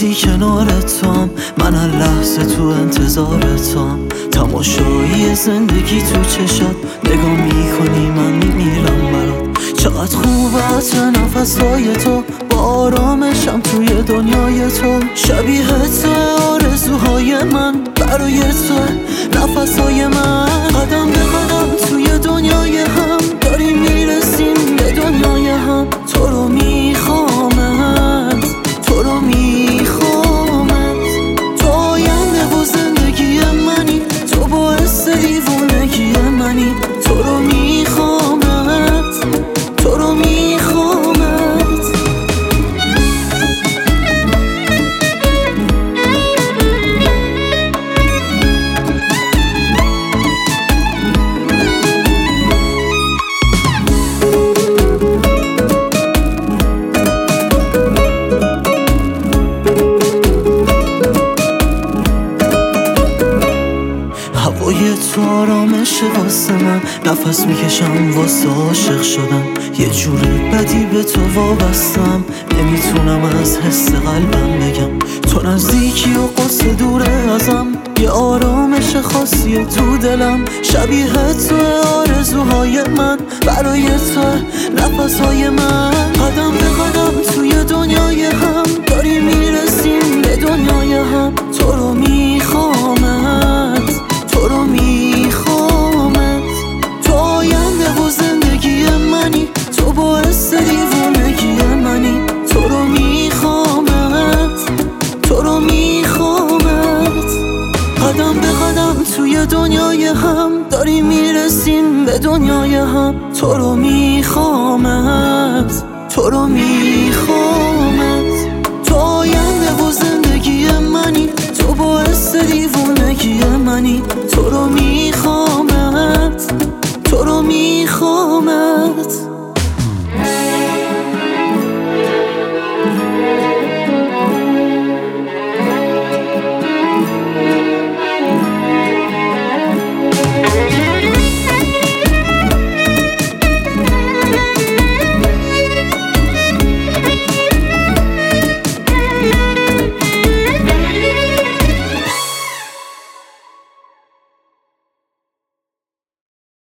وقتی کنار توام، من هر لحظه تو انتظار توام. تماشایی زندگی تو چشات، نگاه میکنی من میمیرم برات. چقدر خوبه عطر نفسهای تو، با آرامشم توی دنیای تو. شبیه تو آرزوهای من، برای تو نفسهای من. قدم به قدم توی دنیای هم داریم میرسیم به دنیای هم. تو رو میخوامت، تو رو میخوامت. تو آینده و زندگی منی، تو باعث دیوونگی منی. تو رو میخوامت، تو رو میخوامت. هوای تو آرامشه واسه من، نفس میکشم واسه عاشق شدم. یه جور بدی به تو وابستم، نمیتونم از حس قلبم بگم. تو نزدیکی و قصه دوره ازم، یه آرامش خاصیه تو دلم. شبیه تو آرزوهای من، برای تو نفسهای من. قدم به قدم توی دنیای هم داریم میرسیم به دنیای هم. تو رو میخوامت، تو رو میخوامت. تو آینده و زندگی منی، تو باعث دیوونگی منی. تو رو میخوامت، تو رو میخوامت. قدم به قدم توی دنیای هم داریم میرسیم به دنیای هم. تو رو میخوامت، تو رو میخوامت. تو آینده و زندگی منی، تو باعث دیوونگی منی. تو رو میخوامت.